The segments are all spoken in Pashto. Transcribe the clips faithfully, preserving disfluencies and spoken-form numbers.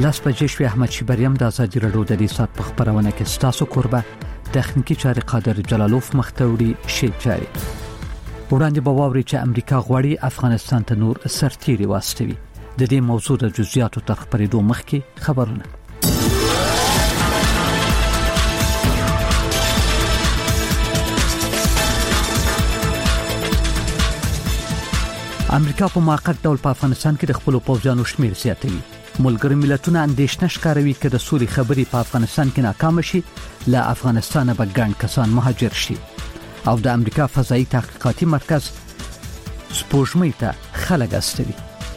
لاس بجې شوي احمد شیبریم د ازادي راډیو د دې سات په خبرونه کې ستاسو قربه تخنیکی چارې قادر جلالوف مختوري شي چاري وړاندې به واوري چې امریکا غواړي افغانستان ته نور سرتیري واستوي د دې موضوع د جزئیاتو تر خبرېدو مخکې خبرونه امریکا په موقت ډول په افغانستان کې د خپل پوځیانو شمیر زیاتوي. ملګری ملتونه اندېښنه ښکاروي چې د سولې خبرې په افغانستان کې ناکام شي، له افغانستانه به ګڼ کسان مهاجر شي. او د امریکا فضایي تحقیقاتي مرکز سپوږمۍ ته خلک استوي.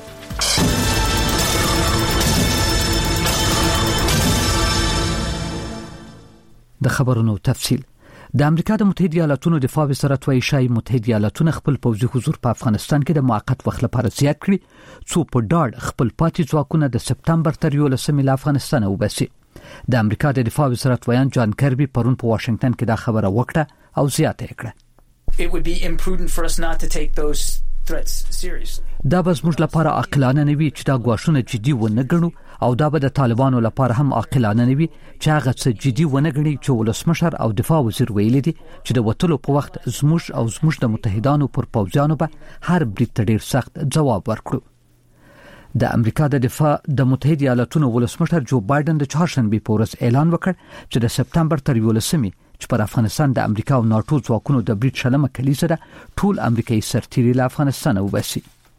د خبرونو تفصیل. د امریکا د متحده ایالاتونو دفاع وزارت وايي شای متحده ایالاتونه خپل پوځي حضور په افغانستان کې د موقت وخت لپاره زیات کړي څو په ډاډ خپل پاتې ځواکونه د سپتمبر تر یولسمې له افغانستان وباسي. د امریکا د دفاع وزارت ویان جان کربي پرون په واشنگټن کې دا خبره وکړه او زیاته کړه. It would be imprudent for us not to take those threats seriously. دا به زموږ لپاره عاقلانه نه وي چې دا ګواښونه جدي ونه ګڼو او دا به د طالبانو لپاره هم عاقلانه نه وي چې هغه څه جدي ونه ګڼي چې ولسمشر او دفاع وزیر ویلي دي چې د وټلو په وخت زموږ او زموږ د متحدانو پر پوځیانو به هر برید ته ډیر سخت جواب ورکړو. د امریکا د دفاع د متحده ایالاتونو ولسمشر جو بایدن د چهارشنبه په ورځ اعلان وکړ چې د سپتمبر تر یولسمې چې پر افغانستان د امریکا او ناتو ځواکونو د برید شلمه کلیزه ده ټول امریکایي سرتیري له افغانستان وباسي.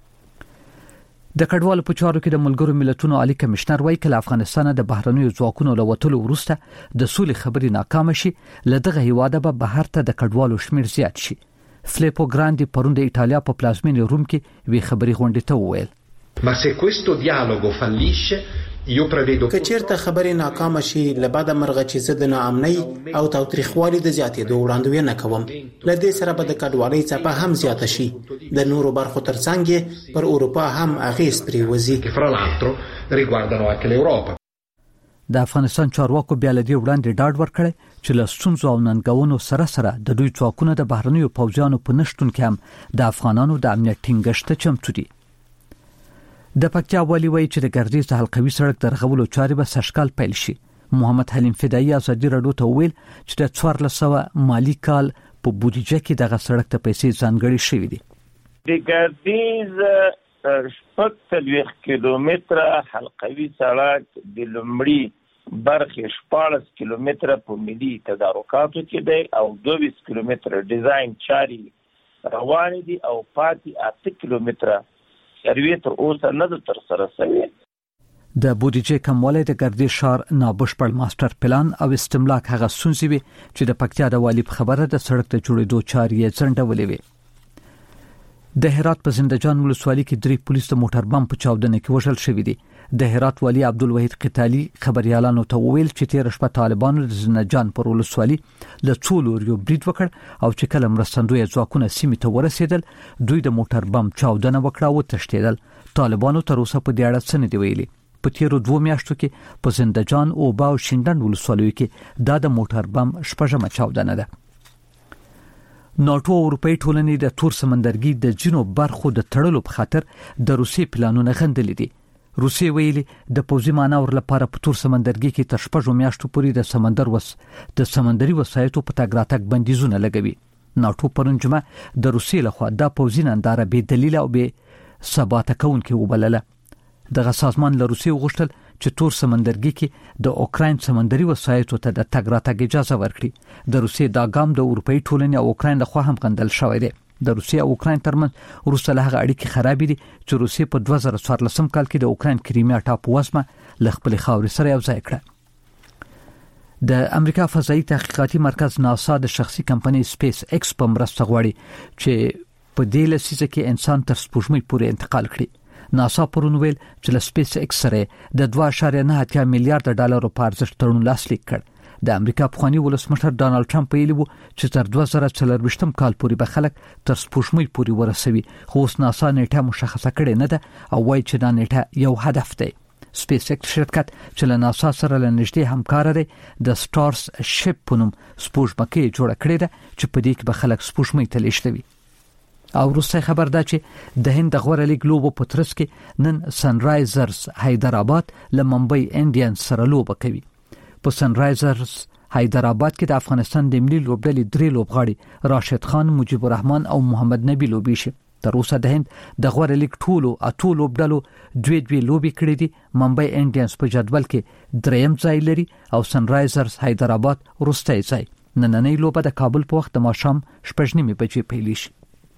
د کډوالو په چارو کې د ملګرو ملتونو عالی کمشنر وایي چې افغانستان د بهرنیو ځواکونو له وټلو وروسته د سولې خبرې ناکام شي، لدغه هیواده به بهر ته د کډوالو شمیر زیات شي. فلیپو ګراندي پرون د ایتالیا په پلازمینې روم کې وی خبري غونډه ته وویل: Ma se questo dialogo fallisce, io prevedo که چیرته خبرې ناکام شي لبعد مرغه چې زه د ناامنۍ او تاوتریخوالي د زیاتېدو وړاندوینه کوم. لدې سره به د کډوالۍ څپه هم زیاته شي. د نورو برخو ترڅنګ پر اروپا هم اغیز پریوزي. fra l'altro riguardano anche l'Europa. د افغانستان چارواکو بیا له دې وړاندې ډاډ ورکړی چې له ستونزو او ننګونو سره سره د دوی ځواکونه د بهرنیو پوځیانو په نشتون کې هم د افغانانو د امنیت ټینګښت ته چمتو دي. د پکتیا والی وایي چې د ګردیز د حلقوي سړک د رغولو چارې به سږکال پیل شي. محمد حلیم فدایي ازادي راډیو ته وویل چې د څوارلس سوه مالی کال په بودیجه کې دغه سړک ته پیسې ځانګړې شوې دي. د ګردیز شپږ څلوېښت کیلومتره حلقوي سړک د لومړي برخې شپاړس کیلومتره په ملي تدارکاتو کې دی او دوه ویشت کیلومتره ډیزاین چارې روانې دي او پاتې اته کیلومتره سروې تر اوسه نه تر سره شوی. د بودیجې کموالی د ګردیز ښار نابشپړ ماستر پلان او استملاک هغه ستونزې وي چې د پکتیا د والي په خبره د سړک د جوړېدو چارې یې ځنډولې وي. د هرات په زندهجان ولسوالۍ کې درې پولیس د موټر بم په چاودنه کې وژل شوي دي. د هرات والي عبدالوحید قتالي خبريالانو ته وویل چې تیر شپه طالبانو د زندهجان پر ولسوالۍ له څو لوريو برید وکړ او چې کله مرستندوی ځواکونه سیمې ته ورسېدل دوی د موټر بم چاودنه وکړه او تښتېدل. طالبانو تر اوسه په دې اړه څه نه دی ویلي. په تیرو دوه میاشتو کې په زندهجان او با او شینډن ولسوالیو کې دا د موټر بم شپږمه چاودنه ده. ناتو اروپאי ټولنې د تور سمندرګي د جنو برخو د تړلو په خاطر د روسي پلانونه غندلې دي. روسي ویلي د پوځي مانور لپاره په تور سمندرګي کې تر شپږو میاشتو پورې د سمندر وس د سمندري وسایطو په تګ راتګ بندیزونه لګوي. ناتو پرون جمعه د روسي لخوا د پوځي ننداره به دلیل او به ثبات کوونکې وبلله. دغه سازمان له روسي وغوښتل چې تور سمندرګي کې د اوکراین سمندري وسایطو ته د تګ راتګ اجازه ورکړي. د روسي دا ګام د اروپאי ټولنې او اوکراین لخوا هم غندل شوی دی. د روسي او اوکراین ترمنځ روسه له هغه اړیکې خراب دي چې روسي په دوه زره څوارلسم کال کې د اوکراین کریمیا ټاپووزمه له خپل خاورې سره یو ځای کړه. د امریکا فضایي تحقیقاتي مرکز ناسا د شخصي کمپنۍ سپیس ایکس په مرسته غواړي چې په دې لسیزه کې انسان تر سپوږمۍ پورې انتقال کړي. ناسا پرون ویل چې له سپیس ایکس سره د دوه اعشاریه نه میلیارډ ډالرو په ارزښت تړون لاسلیک کړ. د امریکا پخوانی ولسمشر ډانلډ ټرمپ ویلي وو چې تر دوه زره څلرویشتم کال پورې به خلک تر سپوږمۍ پورې ورسوي، خو اوس ناسا نیټه مشخصه کړې نه ده او وایي چې دا نیټه یو هدف دی. سپیس ایکس شرکت چې له ناسا سره له نږدې همکار دی د سټارز شپ په نوم سپوږمکۍ جوړه کړې ده چې په دې کې به خلک سپوږمۍ ته لیږدوي. او وروسته خبر ده چې د هند د غوره لیګ لوبو په ترڅ کې نن سن رایزرز حیدرآباد له ممبئی انډینز سره لوبه کوي. په سن رایزرز حیدرآباد کې د افغانستان د ملي لوبډلې درې لوبغاړي راشد خان، مجيب الرحمن او محمد نبی لوبي شي. تر اوسه د هند د غوره لیګ ټولو اته لوبډلو دوی دوی لوبي کړې دي. ممبئی انډینز په جدول کې دریم ځای لري او سن رایزرز حیدرآباد وروستی ځای. نننۍ لوبه د کابل په وخت د ماښام شپږ نیمې بجې پیل شي.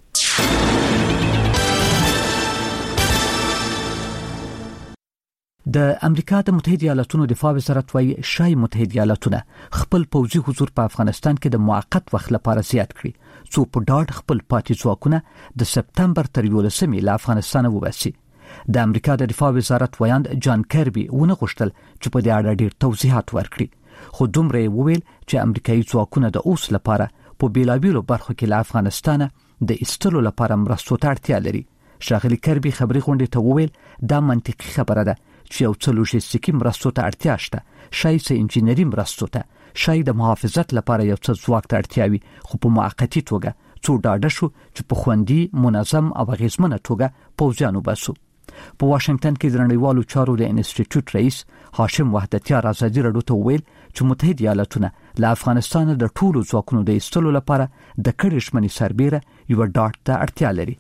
د امریکا د متحده ایالاتونو دفاع وزارت وايي شای متحده ایالاتونه خپل پوځي حضور په افغانستان کې د موقت وخت لپاره زیات کړي څو په ډاډ خپل پاتې ځواکونه د سپتمبر تر یولسمې له افغانستان وباسي. د امریکا د دفاع وزارت ویاند جان کربي ونه غوښتل چې په دې اړه ډېر توضیحات ورکړي، خو دومره وویل چې امریکایي ځواکونه د اوس لپاره په بیلابیلو برخو کې له افغانستانه د ایستلو لپاره مرستو ته اړتیا لري. ښاغلي کربي خبري غونډې ته وویل دا منطقي خبره ده چې یو څه لوژستیکي مرستو ته اړتیا شته، شاید څه انجینري مرستو ته، شاید د محافظت لپاره یو څه ځواک ته اړتیا وي، خو په موقتي توګه څو ډاډه شو چې په خوندي، منظم او اغېزمنه توګه پوځیان وباسو. په واشنگټن کې د نړیوالو چارو د انسټیټیوټ رئیس هاشم وحدتیار ازادي راډیو ته وویل چې متحده ایالاتونه له افغانستان د ټولو ځواکونو د ایستلو لپاره د کډې شمنې سربیره یو ډاټ ته اړتیا لري.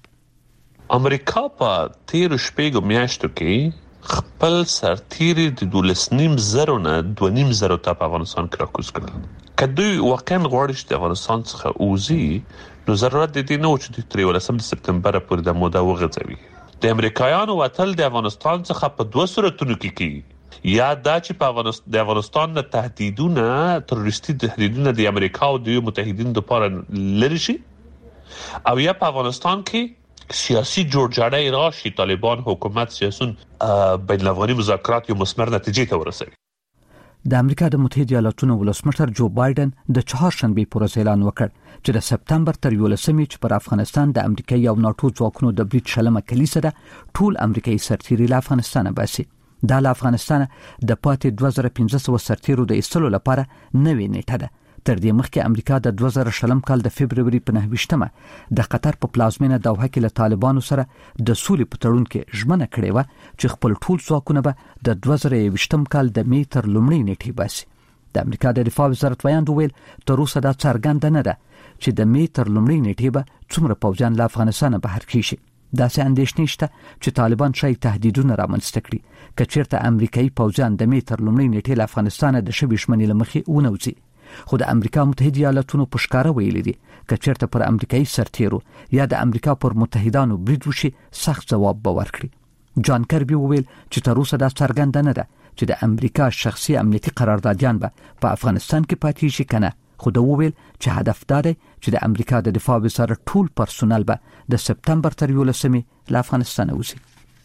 امریکا په تیرو شپږو میاشتو کې خپل سرتیري د دولس نیم زرو نه دوه نیم زرو ته په افغانستان کې راکوز کړل. که دوی واقعا غواړي چې د افغانستان څخه ووځي نو ضرورت د دې نه و چې دوی تر یولسم سپتمبر پورې د موده وغځوي. د امریکایانو وتل د افغانستان څخه په دوه صورتونو کې کیږي، یا دا چې په افغانستان د افغانستان نه تهدیدونه تروریستي تهدیدونه د امریکا او د متحدینو لپاره لري شي، او یا په افغانستان کې سیاسي جوړجاړی راشي، طالبان حکومت سیاسون بین الافغاني مذاکرات یو مثمر نتیجې ته ورسوي. د امریکا د متحده ایالاتونو ولسمشر جو بایدن د چهارشنبې پر ورځ اعلان وکړ چې د سپتمبر تر یولسمې چې پر افغانستان د امریکایي او ناتو ځواکونو د برید شلمه کلیسه ده ټول امریکایي سرتیري له افغانستانه باسي. دا له افغانستانه د پاتې دوه زره پنځه سوه سرتیرو د ایستلو لپاره نوې نیټه ده. تر دې مخکې امریکا د دوه زره شلم کال د فبروري په نهه ویشتمه د قطر په پلازمینه دوحه کې له طالبانو سره د سولې په تړون کې ژمنه کړې وه چې خپل ټول ځواکونه به د دوه زره یوویشتم کال د مې تر لومړۍ نیټې باسي. د امریکا د دفاع وزارت ویاند وویل تر اوسه دا څرګنده نه ده چې د مې تر لومړۍ نیټې به څومره پوځیان له افغانستانه بهر کیږي. داسې اندېښنې شته چې طالبان شاید تهدیدونه رامنځته کړي که چېرته امریکایي پوځیان د مې تر لومړۍ نیټې له افغانستانه د شوې ژمنې له مخې ونوځي. خو د امریکا متحده ایالاتونو په ښکاره ویلي دي که چېرته پر امریکایي سرتیرو یا د امریکا پر متحدانو برید وشي سخت ځواب به ورکړي. جان کربي وویل چې تر اوسه دا څرګنده نه ده چې د امریکا شخصي امنیتي قراردادیان به په افغانستان کې پاتې شي که نه، خو دا وویل چې هدف دا دی چې د امریکا د دفاع وزارت ټول پرسونل به د سپتمبر تر یولسمې له افغانستانه وځي.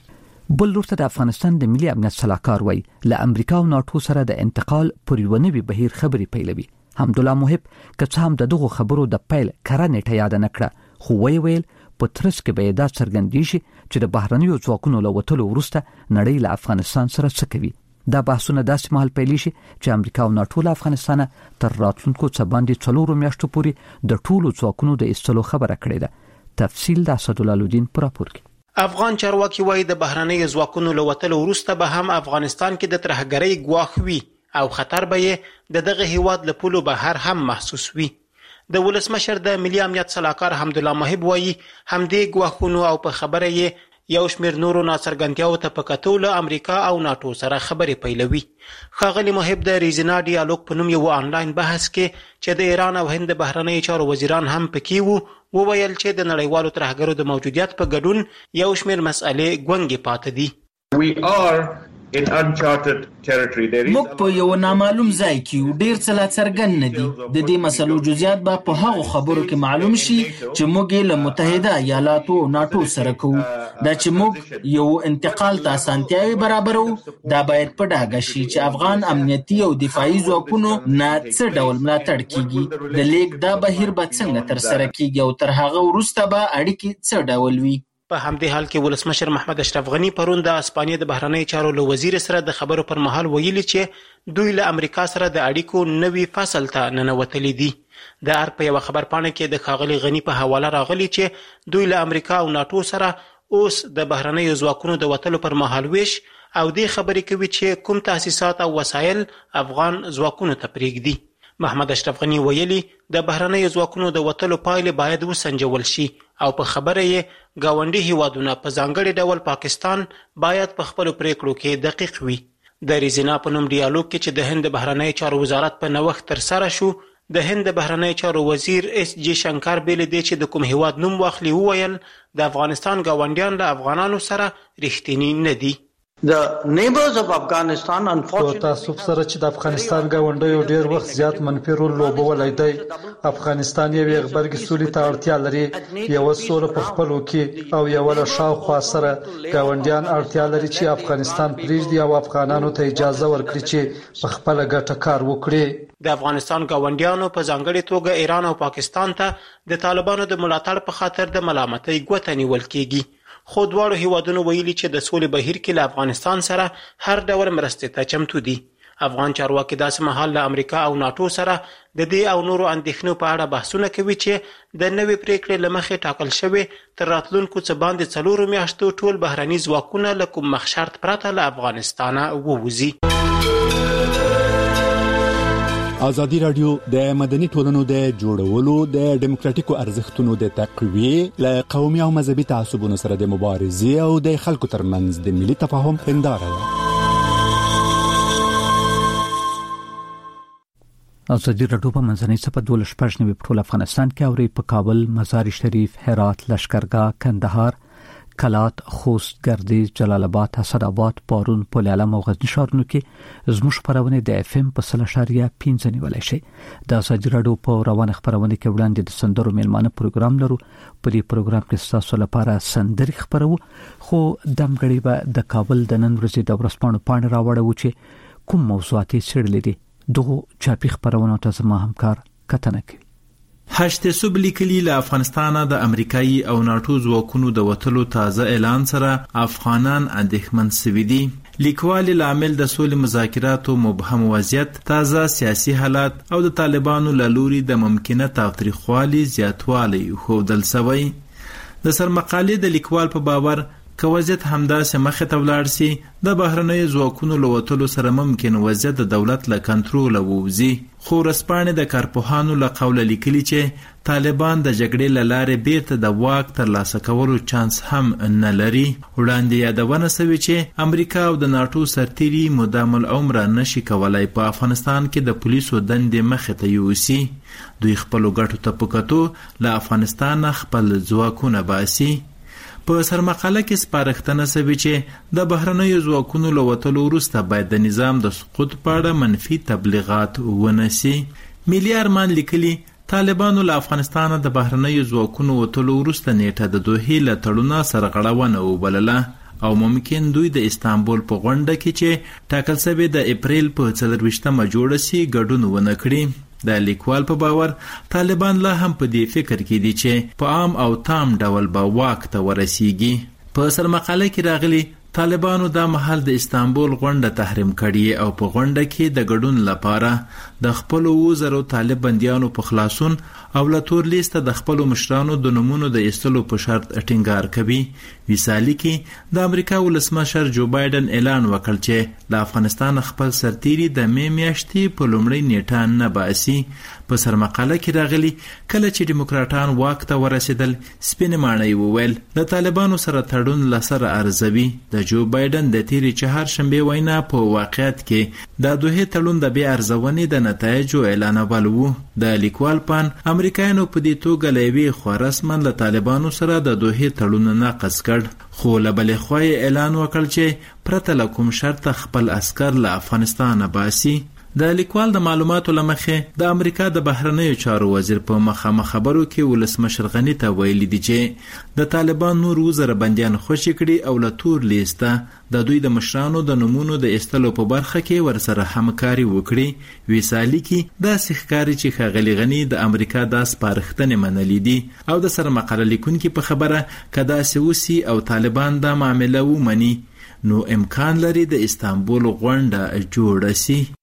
بل لور ته د افغانستان د ملي امنیت سلاکار وایي له امریکا او ناتو سره د انتقال پر یوه نوي بهیر خبرې پیلوي. حمدالله محب که څه هم د دغو خبرو د پیل کره نیټه یاده نه کړه، خو ویې ویل په ترڅ کې به یې دا څرګندېږي چې د بهرنیو ځواکونو له وتلو وروسته نړۍ له افغانستان سره څه کوي. دا بحثونه داسې مهال پیلې شي چې امریکا او ناتو له افغانستانه تر راتلونکو څه باندې څلورو میاشتو پورې د ټولو ځواکونو د ایستلو خبره کړې ده. تفصیل د اسدالله په راپور کې. افغان چارواکي وایي د بهرنیو ځواکونو له وتلو وروسته به هم افغانستان کې د ترهګرۍ ګواښ وي او خطر به یې د دغه هیواد له پولو بهر هم محسوس وي. د ولسمشر د ملي امنیت سلاکار حمدالله محب وایي همدې ګواښونو او په خبره یې یو شمېر نورو ناڅرګندتیاوو ته په کتو له امریکا او ناتو سره خبرې پیلوي. ښاغلي محب د ریزنا ډیالوګ په نوم یو آنلاین بحث کې چې د ایران او هند د بهرنیو چارو وزیران هم پکې وو وویل چې د نړیوالو ترهګرو د موجودیت په ګډون یو شمېر مسئلې ګونګې پاتې دي. We are in uncharted territory. موږ په یو نامعلوم ځای کې یو، ډېر څه لا څرګند نه دي. د دې مسلو جزئیات به په هغو خبرو کې معلوم شي چې موږ یې له متحده ایالاتو او ناتو سره کوو. دا چې موږ یو انتقال ته اسانتیاوې برابرو، دا باید په ډاګه شي چې افغان امنیتي او دفاعي ځواکونو نه څه ډول ملاتړ کیږي، د لیک دا بهیر به څنګه ترسره کیږي او تر هغه وروسته به اړیکې څه ډول وي. په همدې حال کې ولسمشر محمد اشرف غنی پرون د اسپانیا د بهرنیو چارو له وزیر سره د خبرو پر مهال ویلي چې دوی له امریکا سره د اړیکو نوي فصل ته ننوتلي دي. د ارګ په یوه خبرپاڼه کې د ښاغلي غني په حواله راغلي چې دوی له امریکا او ناټو سره اوس د بهرنیو ځواکونو د وتلو پر مهال ویش او دې خبرې کوي چې کوم تاسیسات او وسایل افغان ځواکونو ته پرېږدي. محمد اشرف غني ویلي د بهرنیو ځواکونو د وتلو پایلې باید وسنجول شي او په خبره یې ګاونډي هیوادونه په ځانګړي ډول پاکستان باید په خپلو پریکړو کې دقیق وي. د ریزینا په نوم ډیالوګ کې چې د هند د بهرنیو چارو وزارت په نوښت ترسره شو، د هند د بهرنیو چارو وزیر اس جی شنکر بیل دی چې د کوم هیواد نوم واخلي وویل د افغانستان ګاونډیان له افغانانو سره رښتینی نه دي. The neighbors of Afghanistan unfortunately تاسو سره چې د افغانستان ګاونډیو ډیر وخت زیات منفي رول لوبولی دی. افغانستان یو غبرګي سولې ته اړتیا لري، یو سوله په خپلو کې او یو له شاوخوا سره ګاونډیان اړتیا لري چې افغانستان پریږدي او افغانانو ته اجازه ورکړي چې په خپل ګټه کار وکړي. د افغانستان ګاونډیانو په ځانګړي توګه ایران او پاکستان ته د طالبانو د ملاتړ په خاطر د ملامتۍ ګوته نیول کیږي. خو دواړو هیوادونو ویلي چې د سولې بهیر کې له افغانستان سره هر ډول مرستې ته چمتو دي. افغان چارواکي داسې مهال له امریکا او ناټو سره د دې او نورو اندېښنو په اړه بحثونه کوي چې د نوې پریکړې له مخې ټاکل شوې تر راتلونکو څه باندې څلورو میاشتو ټول بهرني ځواکونه له کوم مخشرط پرته له افغانستانه ووځي. ازادي راډیو د مدني ټولنو د جوړولو د ډیموکراتیکو ارزښتونو د تقویې له قومي او مذهبي تعصبونو سره د مبارزې او د خلکو ترمنځ د ملي تفاهم هنداره ده. ازادي راډیو په منځنۍ صفحه دولس شپږ نوي په ټول افغانستان کې اوري په کابل، مزار شریف، هرات، لشکرګاه، کندهار، کلات، خوست، گردیز، جلال آباد، حسن آباد، پارون، پل علم او غزنی ښارونو کې زموږ خبرونه د اف ام په سل اشاریه پنځه نیولای شي. د ازادي راډیو په روانه خبرونه کې وړاندې د سندرو میلمانه پروګرام لرو. په دې پروګرام کې تاسو لپاره سندري خبرو، خو دمګړی به د کابل د نن ورځې د ورځپاڼو پاڼې راوړو چې کوم موضوعات یې څېړلې دي. دغه چاپی خبرونه ته زما همکار کتنه کوي. هشت صوب لیکلي له افغانستانه د امریکایي او ناټو ځواکونو د وتلو تازه اعلان سره افغانان اندېښمن شوي دي. لیکوال لامل د سولې مذاکراتو مبهم وضعیت، تازه سیاسي حالات او د طالبانو له لوري د ممکنه تاوتریخوالي زیاتوالی ښودل شوی. د سرمقالې د لیکوال په باور که وضعیت همداسې مخې ته ولاړ سي، د بهرنیو ځواکونو له وتلو سره ممکن وضعیت د دولت له کنټروله ووځي. خو ورځپاڼې د کارپوهانو له قوله لیکلي چې طالبان د جګړې له لارې بیرته د واک ترلاسه کولو چانس هم نه لري. وړاندې یادونه شوې چې امریکا او د ناټو سرتیري مدام العمر نشي کولای په افغانستان کې د پولیسو دندې مخې ته یوسي. دوی خپلو ګټو ته په کتو له افغانستان خپل ځواکونه باسي. په سرمقاله کې سپارښتنه شوې چې د بهرنیو ځواکونو له وتلو وروسته باید د نظام د سقوط په اړه منفي تبلیغات ونشي. ملي ارمان لیکلي طالبانو له افغانستانه د بهرنیو ځواکونو وتلو وروسته نیټه د دوحې له تړونه سرغړونه وبلله او ممکن دوی د استانبول په غونډه کې چې ټاکل شوی د اپریل په څلرویشتمه جوړه سي ګډون ونه کړي. د لیکوال په باور طالبان لا هم په دې فکر کې دي چې په عام او تام ډول به واک ته ورسیږي. په سرمقاله کې راغلي طالبانو دا مهال د استانبول غونډه تحریم کړي او په غونډه کې د ګډون لپاره د خپل وزرو طالب بنديانو په خلاصون او له تور لیسته د خپل مشرانو د نمونو د ایستلو په شرط ټینګار کوي. ویسالی کې د امریکا ولسمشر جو بایدن اعلان وکړ چې له افغانستان خپل سرتیري د مې میاشتې په لومړۍ نیټه نه باسي. په سرمقاله کې راغلي کله چې دیموکراټان واک ته ورسېدل، سپین ماڼۍ وویل د طالبانو سره تړون لسره ارزوي. د جو بایدن د تیرې چهارشنبې وینا په واقعیت کې د دوحې تړون د بیا ارزونې د نتایجو اعلانول وو. د لیکوال پان امریکایانو په دې توګه له یوې خوا رسما له طالبانو سره د دوحې تړون نقض کړ، خو له بلې خوا اعلان وکړ چې پرته له کوم شرط خپل عسکر له افغانستانه باسي. د لیکوال د معلوماتو لمخې د امریکا د بهرنیو چارو وزیر په مخامخ خبرو کې ولسمشر غني ته ویلي دي چې د طالبان نور وزره بنديان خوشي کړي او له تور لیسته د دوی د مشرانو د نمونو د ایستلو په برخه کې ورسره همکاري وکړي. ویسالی کې دا ښکاري چې ښاغلي غني د امریکا د سپارښتنې منلې دي او د سرمقاله لیکونکي په خبره کدا سوسی او طالبان دا معاملې ومني نو امکان لري د استانبول غونډه جوړه شي.